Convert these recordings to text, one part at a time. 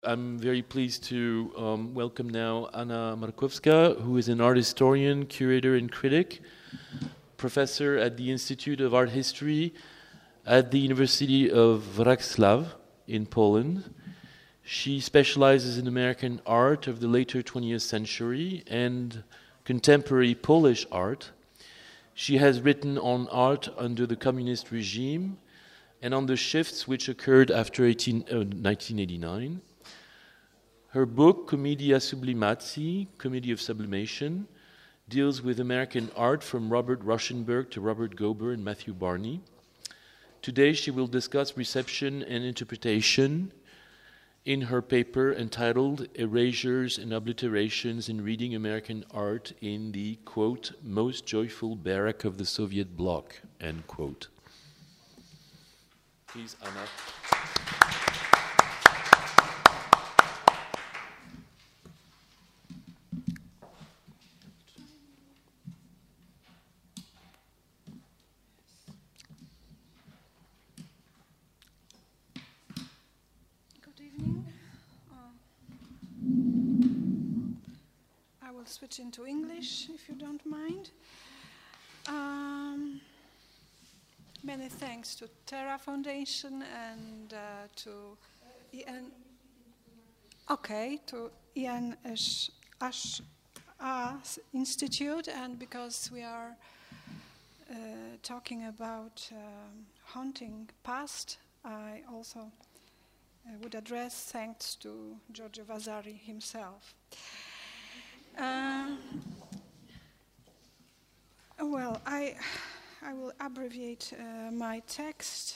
I'm very pleased to welcome now Anna Markowska, who is an art historian, curator, and critic, professor at the Institute of Art History at the University of Wrocław in Poland. She specializes in American art of the later 20th century and contemporary Polish art. She has written on art under the communist regime and on the shifts which occurred after 1989. Her book, Commedia Sublimatii, Comedy of Sublimation, deals with American art from Robert Rauschenberg to Robert Gober and Matthew Barney. Today she will discuss reception and interpretation in her paper entitled Erasures and Obliterations in Reading American Art in the, quote, most joyful barrack of the Soviet bloc, end quote. Please, Anna. I will switch into English, if you don't mind. Many thanks to Terra Foundation and to Ian. Okay, to Ian Ashar Institute, and because we are talking about haunting past, I also would address thanks to Giorgio Vasari himself. Well, I will abbreviate my text,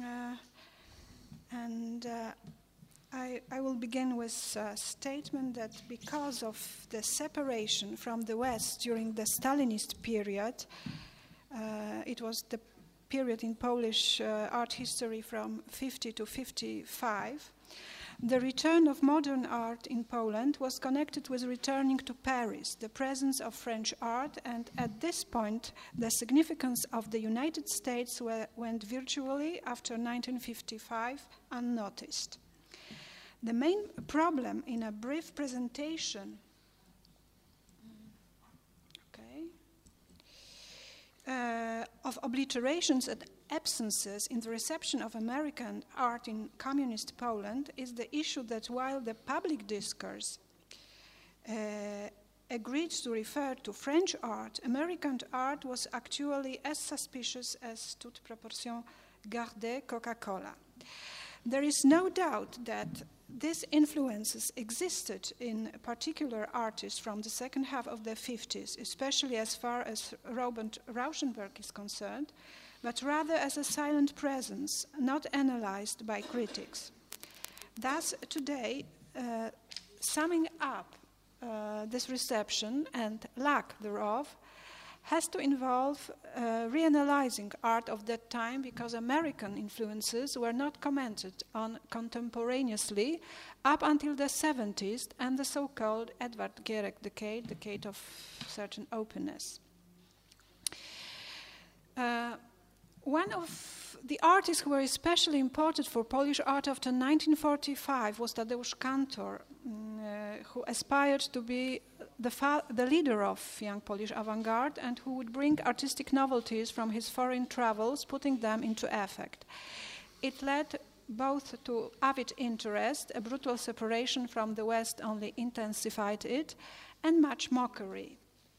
and I will begin with a statement that because of the separation from the West during the Stalinist period, it was the period in Polish art history from 50 to 55, the return of modern art in Poland was connected with returning to Paris, the presence of French art, and at this point, the significance of the United States went virtually, after 1955, unnoticed. The main problem in a brief presentation of obliterations and absences in the reception of American art in communist Poland is the issue that while the public discourse agreed to refer to French art, American art was actually as suspicious as toute proportion gardée Coca-Cola. There is no doubt that these influences existed in particular artists from the second half of the 50s, especially as far as Robert Rauschenberg is concerned, but rather as a silent presence, not analyzed by critics. Thus, today, summing up this reception and lack thereof has to involve reanalyzing art of that time, because American influences were not commented on contemporaneously up until the 70s and the so-called Edward Gierek decade of certain openness. One of the artists who were especially important for Polish art after 1945 was Tadeusz Kantor, who aspired to be the leader of young Polish avant-garde and who would bring artistic novelties from his foreign travels, putting them into effect. It led both to avid interest, a brutal separation from the West only intensified it, and much mockery.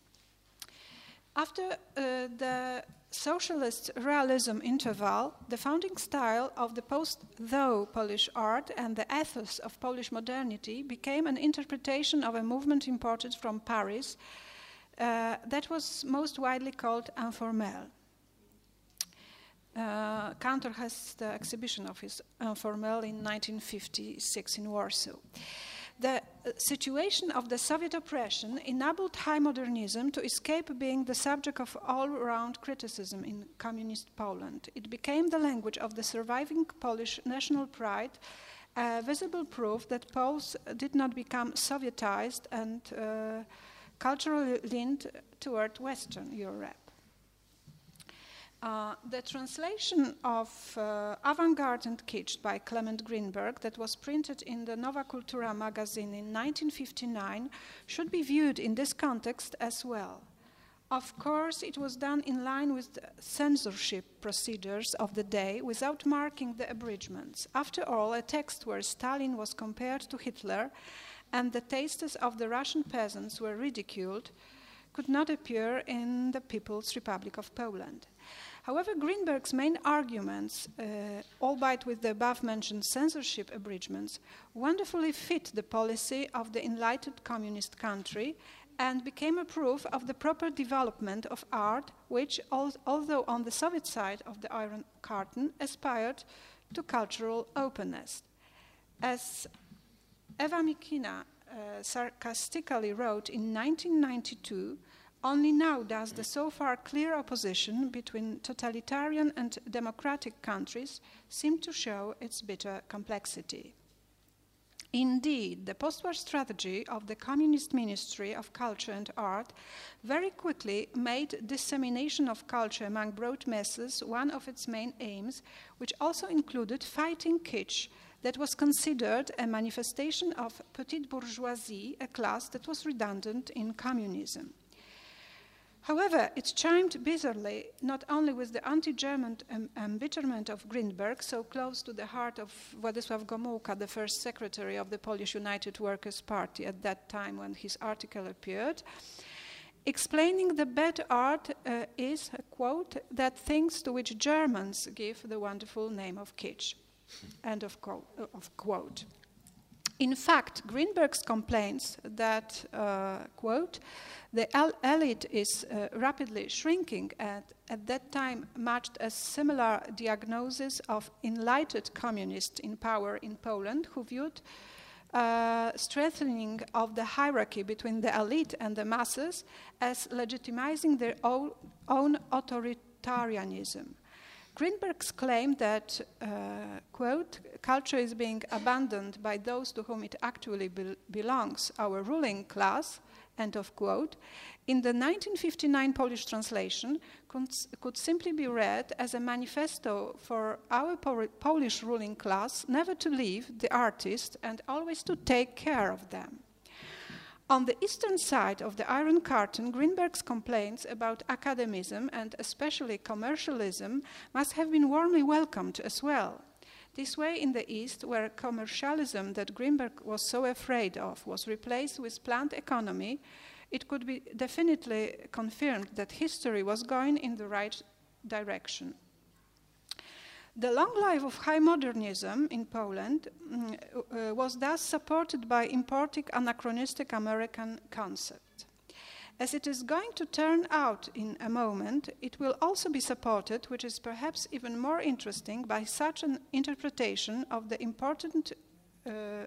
After the socialist realism interval, the founding style of the post-Thaw Polish art and the ethos of Polish modernity became an interpretation of a movement imported from Paris that was most widely called informel. Kantor has the exhibition of his informel in 1956 in Warsaw. The situation of the Soviet oppression enabled high modernism to escape being the subject of all-round criticism in communist Poland. It became the language of the surviving Polish national pride, a visible proof that Poles did not become Sovietized and culturally leaned toward Western Europe. The translation of Avant-Garde and Kitsch by Clement Greenberg that was printed in the Nova Cultura magazine in 1959 should be viewed in this context as well. Of course, it was done in line with the censorship procedures of the day without marking the abridgments. After all, a text where Stalin was compared to Hitler and the tastes of the Russian peasants were ridiculed could not appear in the People's Republic of Poland. However, Greenberg's main arguments, albeit with the above-mentioned censorship abridgments, wonderfully fit the policy of the enlightened communist country and became a proof of the proper development of art, which, although on the Soviet side of the Iron Curtain, aspired to cultural openness. As Eva Mikina sarcastically wrote in 1992, only now does the so far clear opposition between totalitarian and democratic countries seem to show its bitter complexity. Indeed, the post-war strategy of the Communist Ministry of Culture and Art very quickly made dissemination of culture among broad masses one of its main aims, which also included fighting kitsch, that was considered a manifestation of petite bourgeoisie, a class that was redundant in communism. However, it chimed bitterly not only with the anti-German embitterment of Greenberg, so close to the heart of Władysław Gomułka, the first secretary of the Polish United Workers' Party at that time when his article appeared, explaining the bad art is, quote, that things to which Germans give the wonderful name of kitsch, end of quote. In fact, Greenberg's complaints that, quote, the elite is rapidly shrinking at that time matched a similar diagnosis of enlightened communists in power in Poland who viewed strengthening of the hierarchy between the elite and the masses as legitimizing their own authoritarianism. Greenberg's claim that, quote, culture is being abandoned by those to whom it actually belongs, our ruling class, end of quote, in the 1959 Polish translation could simply be read as a manifesto for our Polish ruling class never to leave the artist and always to take care of them. On the eastern side of the Iron Curtain, Greenberg's complaints about academism and especially commercialism must have been warmly welcomed as well. This way in the East, where commercialism that Greenberg was so afraid of was replaced with planned economy, it could be definitely confirmed that history was going in the right direction. The long life of high modernism in Poland was thus supported by importing anachronistic American concept. As it is going to turn out in a moment, it will also be supported, which is perhaps even more interesting, by such an interpretation of the important... maybe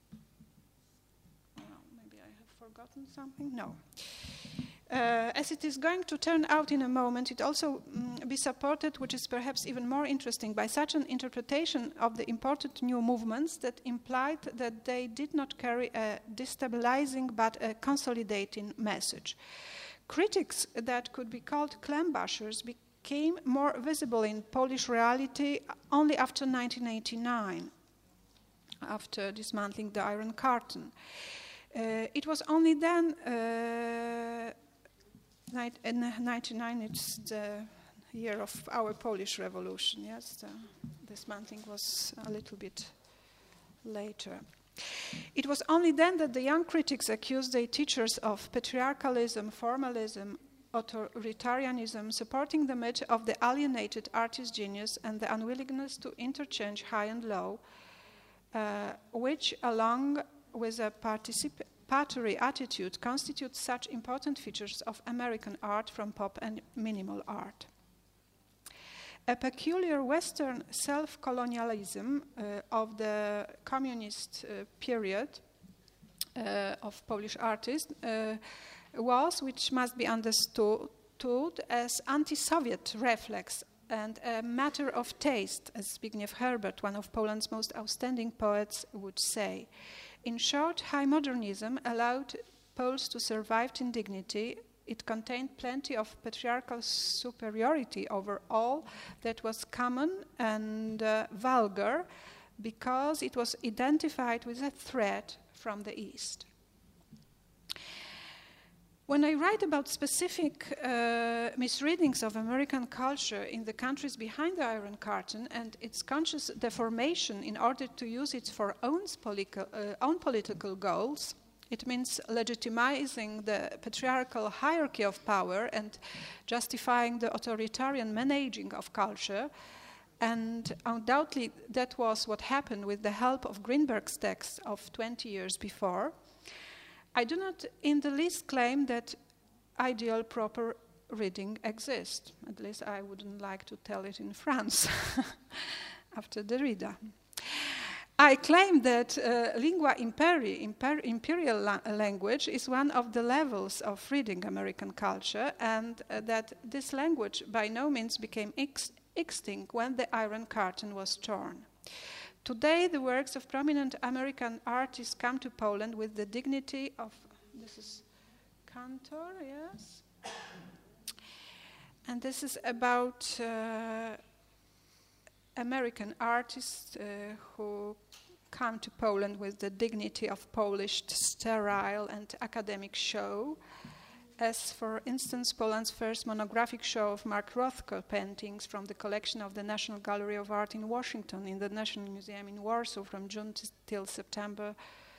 I have forgotten something? No. As it is going to turn out in a moment, it also be supported, which is perhaps even more interesting, by such an interpretation of the imported new movements that implied that they did not carry a destabilizing but a consolidating message. Critics that could be called clam-bashers became more visible in Polish reality only after 1989, after dismantling the Iron Curtain. It was only then... in 1999, it's the year of our Polish Revolution, yes? The dismantling was a little bit later. It was only then that the young critics accused their teachers of patriarchalism, formalism, authoritarianism, supporting the myth of the alienated artist genius and the unwillingness to interchange high and low, which, along with a participatory attitude, constitute such important features of American art from pop and minimal art. A peculiar Western self-colonialism of the communist period of Polish artists was, which must be understood as anti-Soviet reflex and a matter of taste, as Zbigniew Herbert, one of Poland's most outstanding poets, would say. In short, high modernism allowed Poles to survive in dignity it contained plenty of patriarchal superiority over all that was common and vulgar, because it was identified with a threat from the East. When I write about specific misreadings of American culture in the countries behind the Iron Curtain and its conscious deformation in order to use it for own political goals, it means legitimizing the patriarchal hierarchy of power and justifying the authoritarian managing of culture. And undoubtedly that was what happened with the help of Greenberg's text of 20 years before. I do not in the least claim that ideal proper reading exists. At least I wouldn't like to tell it in France after Derrida. I claim that lingua imperii, imperial language, is one of the levels of reading American culture, and that this language by no means became extinct when the Iron Curtain was torn. Today, the works of prominent American artists come to Poland with the dignity of, this is Cantor, yes? And this is about American artists who come to Poland with the dignity of polished, sterile, and academic show, as for instance Poland's first monographic show of Mark Rothko paintings from the collection of the National Gallery of Art in Washington in the National Museum in Warsaw from June till September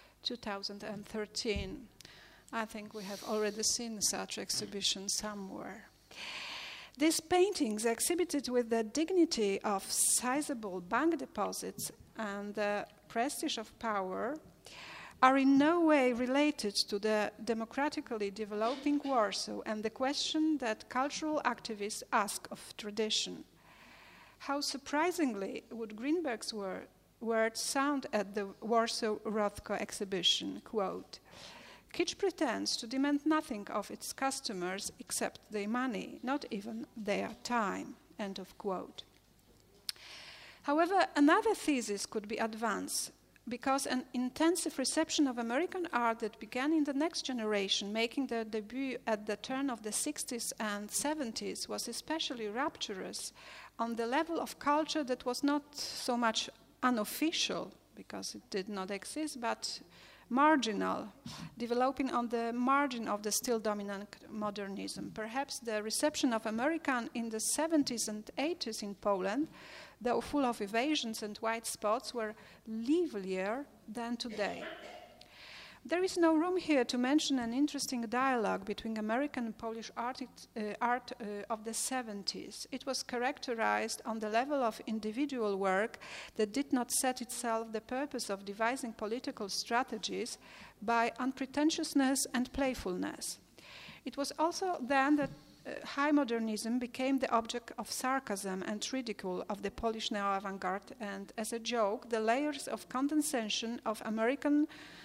2013. I think we have already seen such exhibition somewhere. These paintings, exhibited with the dignity of sizable bank deposits and the prestige of power, are in no way related to the democratically developing Warsaw and the question that cultural activists ask of tradition. How surprisingly would Greenberg's words sound at the Warsaw Rothko exhibition, quote, "Kitsch pretends to demand nothing of its customers except their money, not even their time," end of quote. However, another thesis could be advanced, because an intensive reception of American art that began in the next generation, making their debut at the turn of the 60s and 70s, was especially rapturous on the level of culture that was not so much unofficial, because it did not exist, but marginal, developing on the margin of the still dominant modernism. Perhaps the reception of American in the 70s and 80s in Poland, though full of evasions and white spots, were livelier than today. There is no room here to mention an interesting dialogue between American and Polish art of the 70s. It was characterized on the level of individual work that did not set itself the purpose of devising political strategies by unpretentiousness and playfulness. It was also then that high modernism became the object of sarcasm and ridicule of the Polish neo-avant-garde, and as a joke, the layers of condescension of American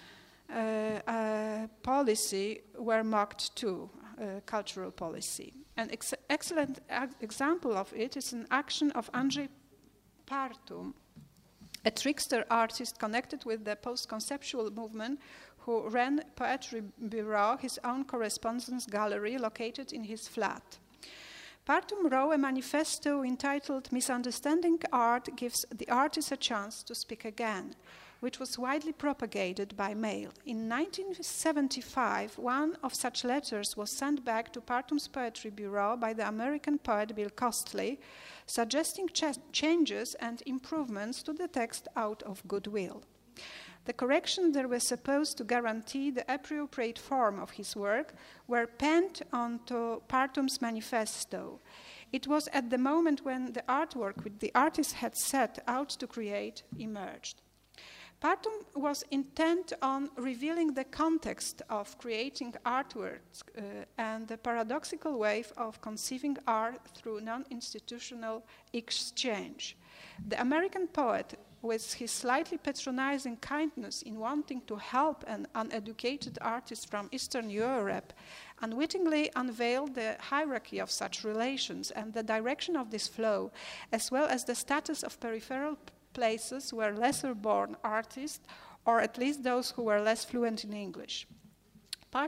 policy were mocked too, cultural policy. An excellent example of it is an action of Andrzej Partum, a trickster artist connected with the post-conceptual movement, who ran Poetry Bureau, his own correspondence gallery located in his flat. Partum wrote a manifesto entitled "Misunderstanding Art Gives the Artist a Chance to Speak Again," which was widely propagated by mail. In 1975, one of such letters was sent back to Partum's Poetry Bureau by the American poet Bill Costley, suggesting changes and improvements to the text out of goodwill. The corrections that were supposed to guarantee the appropriate form of his work were penned onto Partum's manifesto. It was at the moment when the artwork which the artist had set out to create emerged. Partum was intent on revealing the context of creating artworks and the paradoxical way of conceiving art through non-institutional exchange. The American poet, with his slightly patronizing kindness in wanting to help an uneducated artist from Eastern Europe, unwittingly unveiled the hierarchy of such relations and the direction of this flow, as well as the status of peripheral places where lesser-born artists, or at least those who were less fluent in English. Partum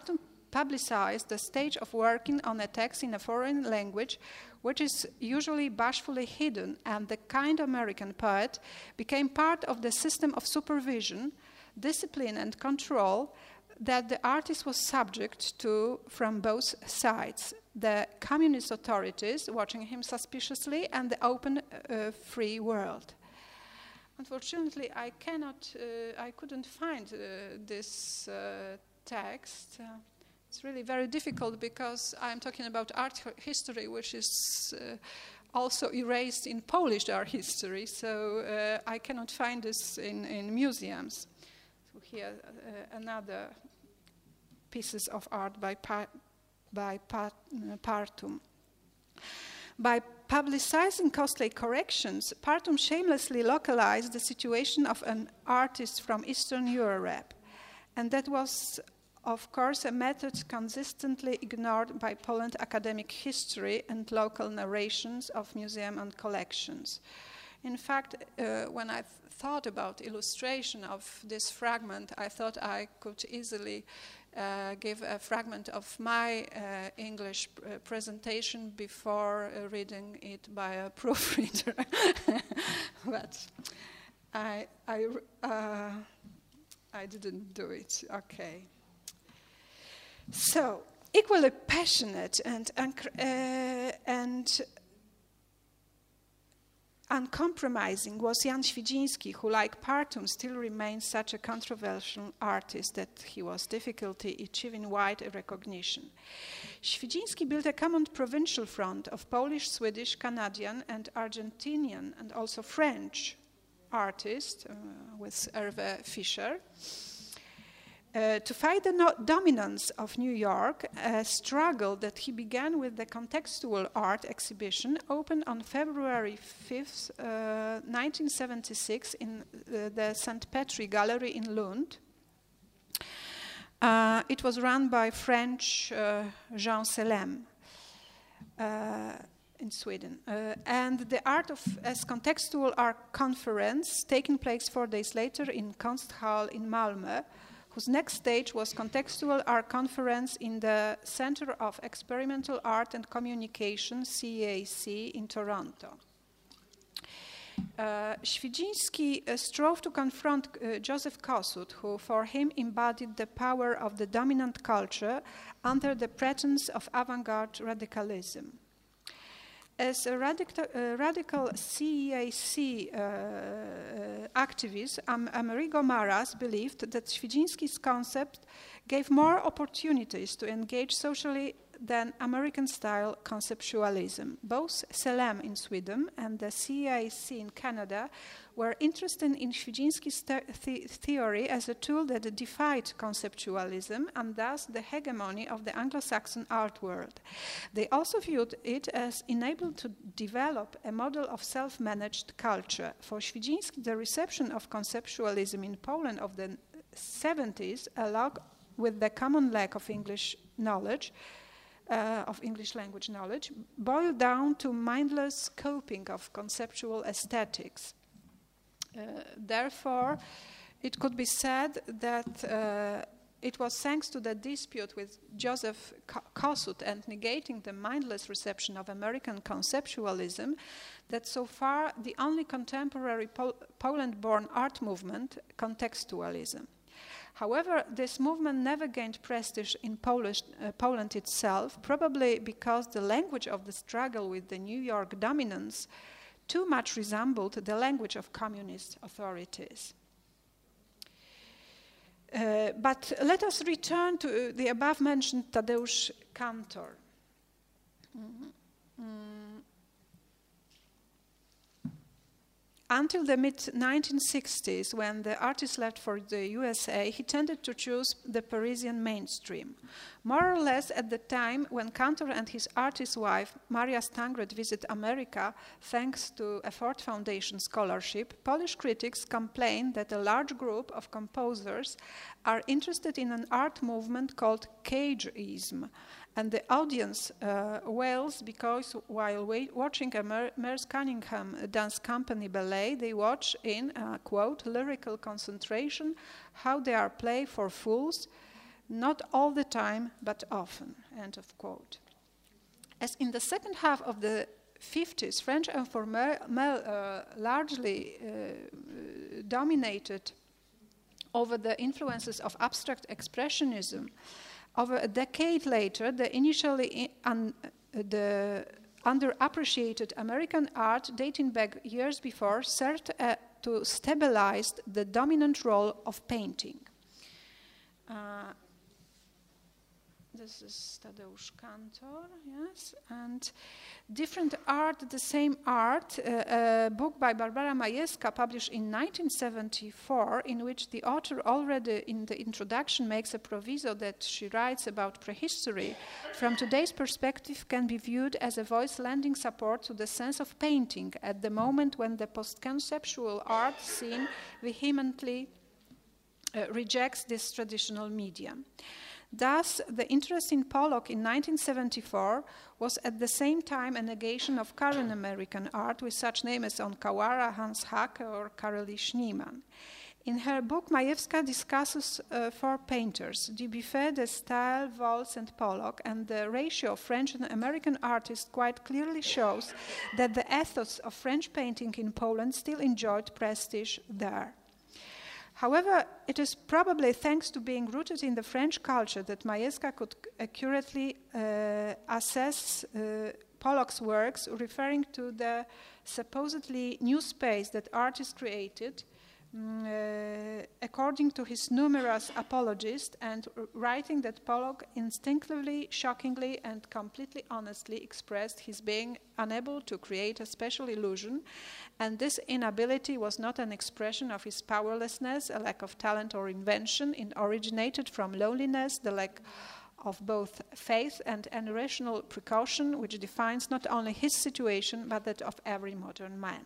publicized the stage of working on a text in a foreign language, which is usually bashfully hidden, and the kind American poet became part of the system of supervision, discipline, and control that the artist was subject to from both sides: the communist authorities watching him suspiciously and the open, free world. Unfortunately, I couldn't find this text. It's really very difficult because I'm talking about art history, which is also erased in Polish art history, so I cannot find this in museums. So here, another pieces of art by Partum. By publicizing costly corrections, Partum shamelessly localized the situation of an artist from Eastern Europe, and that was, of course, a method consistently ignored by Poland academic history and local narrations of museum and collections. In fact, when I thought about illustration of this fragment, I thought I could easily give a fragment of my English presentation before reading it by a proofreader. But I didn't do it. Okay. So, equally passionate and uncompromising was Jan Świdziński, who, like Partum, still remains such a controversial artist that he was difficulty achieving wide recognition. Świdziński built a common provincial front of Polish, Swedish, Canadian, and Argentinian, and also French artists with Hervé Fischer. To fight the dominance of New York, a struggle that he began with the contextual art exhibition opened on February 5th, 1976 in the St. Petri Gallery in Lund. It was run by French Jean Selem in Sweden. And the Art as Contextual Art Conference, taking place 4 days later in Kunsthal in Malmö, whose next stage was Contextual Art Conference in the Center of Experimental Art and Communication, CEAC, in Toronto. Świdziński strove to confront Joseph Kossuth, who for him embodied the power of the dominant culture under the pretense of avant-garde radicalism. As a radical CEAC activist, Amerigo Maras believed that Świdziński's concept gave more opportunities to engage socially than American-style conceptualism. Both Selem in Sweden and the CEAC in Canada were interested in Świdziński's theory as a tool that defied conceptualism and thus the hegemony of the Anglo-Saxon art world. They also viewed it as enabled to develop a model of self-managed culture. For Świdziński, the reception of conceptualism in Poland of the 70s, along with the common lack of English knowledge, of English language knowledge, boiled down to mindless coping of conceptual aesthetics. Therefore, it could be said that it was thanks to the dispute with Joseph Kossuth and negating the mindless reception of American conceptualism that so far the only contemporary Poland-born art movement, contextualism. However, this movement never gained prestige in Poland itself, probably because the language of the struggle with the New York dominance too much resembled the language of communist authorities. But let us return to the above-mentioned Tadeusz Kantor. Until the mid-1960s, when the artist left for the USA, he tended to choose the Parisian mainstream. More or less at the time when Kantor and his artist wife, Maria Stangret, visit America, thanks to a Ford Foundation scholarship, Polish critics complain that a large group of composers are interested in an art movement called cageism, and the audience wails because while watching a Merce Cunningham dance company ballet, they watch in, quote, lyrical concentration how they are played for fools, not all the time, but often, end of quote. As in the second half of the 50s, French informel largely dominated over the influences of abstract expressionism. Over a decade later, the initially underappreciated American art dating back years before served to stabilize the dominant role of painting. This is Tadeusz Kantor, yes, and Different Art, the Same Art, a book by Barbara Majewska published in 1974, in which the author already in the introduction makes a proviso that she writes about prehistory, from today's perspective can be viewed as a voice lending support to the sense of painting at the moment when the post-conceptual art scene vehemently rejects this traditional medium. Thus, the interest in Pollock in 1974 was at the same time a negation of current American art with such names as Onkawara, Hans Hake, or Carolee Schneemann. In her book, Majewska discusses four painters, Dubuffet, De Stael, Waltz, and Pollock, and the ratio of French and American artists quite clearly shows that the ethos of French painting in Poland still enjoyed prestige there. However, it is probably thanks to being rooted in the French culture that Majewska could accurately assess Pollock's works, referring to the supposedly new space that artist created, according to his numerous apologists, and writing that Pollock instinctively, shockingly, and completely honestly expressed his being unable to create a special illusion, and this inability was not an expression of his powerlessness, a lack of talent or invention. It originated from loneliness, the lack of both faith and an irrational precaution, which defines not only his situation, but that of every modern man.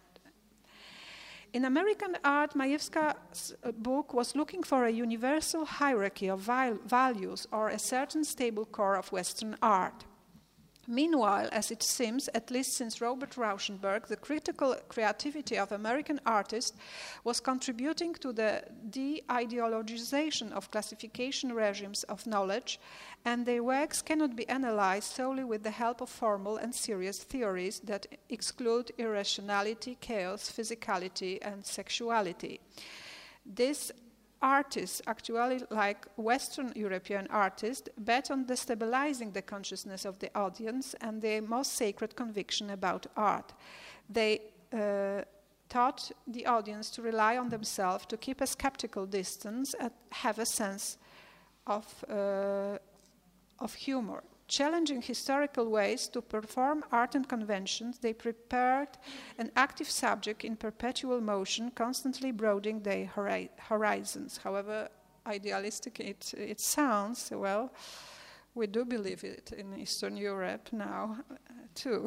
In American art, Majewska's book was looking for a universal hierarchy of values or a certain stable core of Western art. Meanwhile, as it seems, at least since Robert Rauschenberg, the critical creativity of American artists was contributing to the de-ideologization of classification regimes of knowledge, and their works cannot be analyzed solely with the help of formal and serious theories that exclude irrationality, chaos, physicality, and sexuality. This artists, actually like Western European artists, bet on destabilizing the consciousness of the audience and their most sacred conviction about art. They taught the audience to rely on themselves, to keep a skeptical distance, and have a sense of humor. Challenging historical ways to perform art and conventions, they prepared an active subject in perpetual motion, constantly broadening their horizons. However idealistic it sounds, well, we do believe it in Eastern Europe now, too.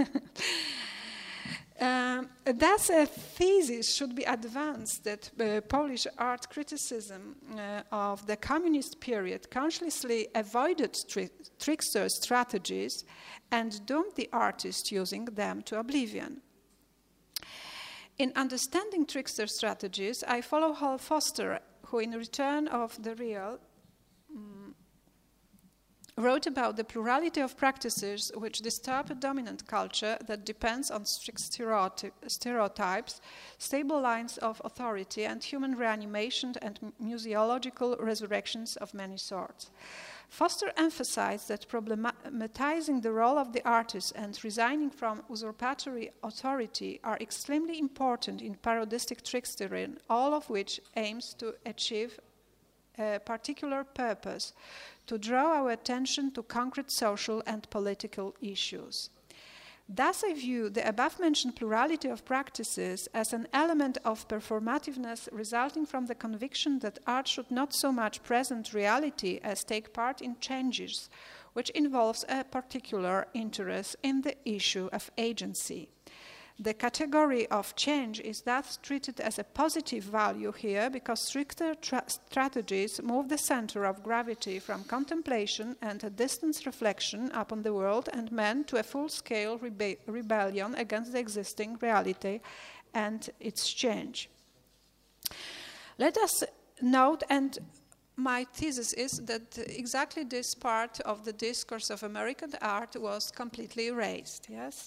Thus, a thesis should be advanced that Polish art criticism of the communist period consciously avoided trickster strategies and doomed the artist using them to oblivion. In understanding trickster strategies, I follow Hal Foster, who in Return of the Real wrote about the plurality of practices which disturb a dominant culture that depends on strict stereotypes, stable lines of authority, and human reanimation and museological resurrections of many sorts. Foster emphasized that problematizing the role of the artist and resigning from usurpatory authority are extremely important in parodistic trickstery, all of which aims to achieve a particular purpose, to draw our attention to concrete social and political issues. Thus, I view the above-mentioned plurality of practices as an element of performativeness resulting from the conviction that art should not so much present reality as take part in changes, which involves a particular interest in the issue of agency. The category of change is thus treated as a positive value here because stricter strategies move the center of gravity from contemplation and a distant reflection upon the world and men to a full-scale rebellion against the existing reality and its change. Let us note and my thesis is that exactly this part of the discourse of American art was completely erased, yes?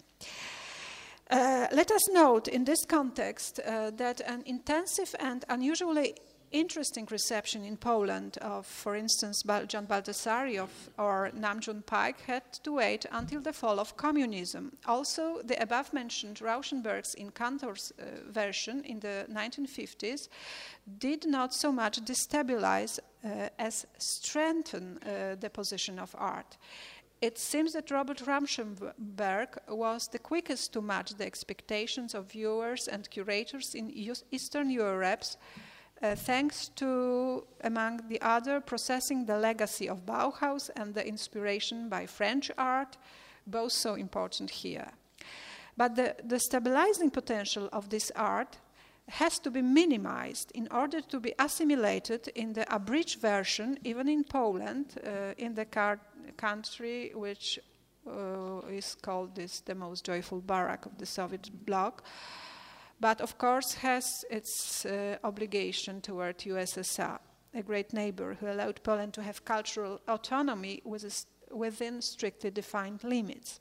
Let us note in this context that an intensive and unusually interesting reception in Poland of, for instance, John Baldessari or Nam June Paik had to wait until the fall of communism. Also, the above-mentioned Rauschenberg's in Cantor's version in the 1950s did not so much destabilize as strengthen the position of art. It seems that Robert Rauschenberg was the quickest to match the expectations of viewers and curators in Eastern Europe, thanks to, among the other, processing the legacy of Bauhaus and the inspiration by French art, both so important here. But the stabilizing potential of this art has to be minimized in order to be assimilated in the abridged version, even in Poland, in the country which is called the most joyful barrack of the Soviet bloc, but of course has its obligation toward USSR, a great neighbor who allowed Poland to have cultural autonomy within strictly defined limits.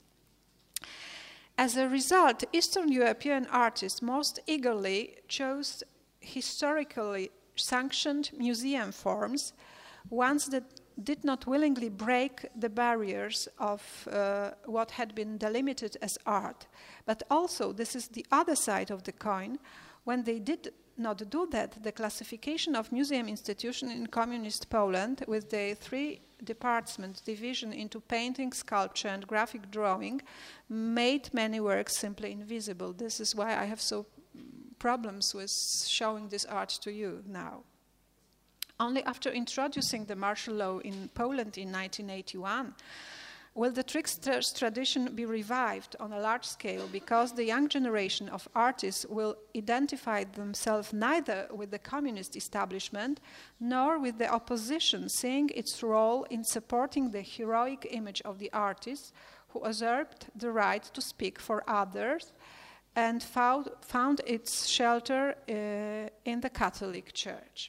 As a result, Eastern European artists most eagerly chose historically sanctioned museum forms, ones that did not willingly break the barriers of what had been delimited as art. But also, this is the other side of the coin, when they did not do that, the classification of museum institution in communist Poland with the three-department division into painting, sculpture, and graphic drawing made many works simply invisible. This is why I have so problems with showing this art to you now. Only after introducing the martial law in Poland in 1981 will the trickster's tradition be revived on a large scale, because the young generation of artists will identify themselves neither with the communist establishment nor with the opposition, seeing its role in supporting the heroic image of the artist who usurped the right to speak for others and found its shelter in the Catholic Church.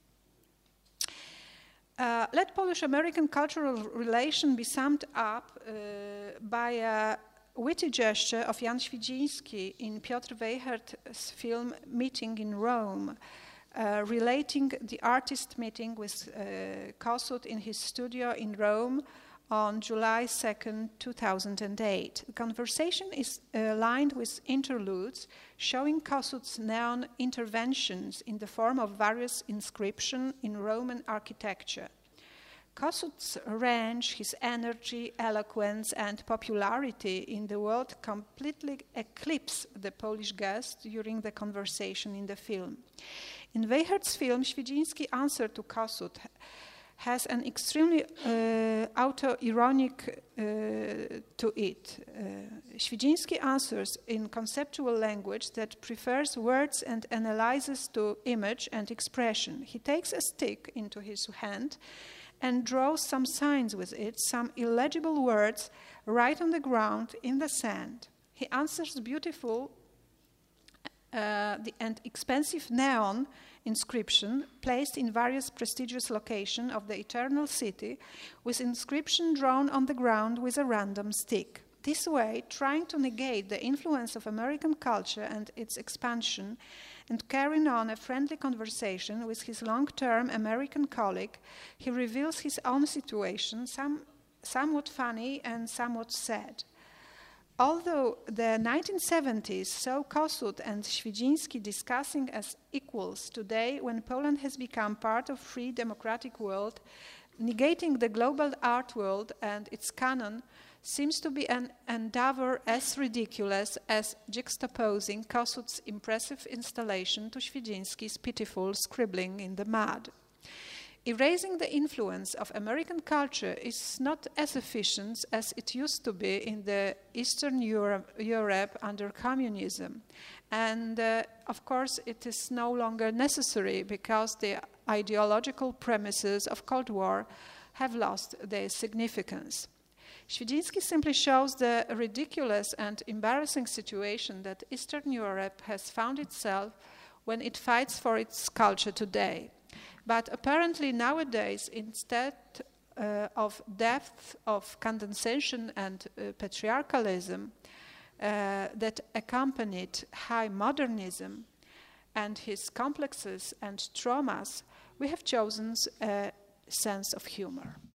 Let Polish-American cultural relation be summed up by a witty gesture of Jan Świdziński in Piotr Weichert's film Meeting in Rome, relating the artist meeting with Kossuth in his studio in Rome on July 2nd, 2008. The conversation is lined with interludes showing Kossuth's neon interventions in the form of various inscriptions in Roman architecture. Kossuth's range, his energy, eloquence, and popularity in the world completely eclipse the Polish guest during the conversation in the film. In Weichert's film, Świdziński answer to Kossuth has an extremely auto-ironic to it. Świdziński answers in conceptual language that prefers words and analyzes to image and expression. He takes a stick into his hand and draws some signs with it, some illegible words right on the ground in the sand. He answers beautiful and expensive neon inscription placed in various prestigious locations of the Eternal City, with inscription drawn on the ground with a random stick. This way, trying to negate the influence of American culture and its expansion, and carrying on a friendly conversation with his long-term American colleague, he reveals his own situation, somewhat funny and somewhat sad. Although the 1970s saw Kossuth and Świdziński discussing as equals, today, when Poland has become part of free democratic world, negating the global art world and its canon seems to be an endeavor as ridiculous as juxtaposing Kossuth's impressive installation to Świdziński's pitiful scribbling in the mud. Erasing the influence of American culture is not as efficient as it used to be in the Eastern Europe under communism. And of course, it is no longer necessary because the ideological premises of Cold War have lost their significance. Świdziński simply shows the ridiculous and embarrassing situation that Eastern Europe has found itself when it fights for its culture today. But apparently nowadays, instead of depth of condensation and patriarchalism that accompanied high modernism and his complexes and traumas, we have chosen a sense of humor.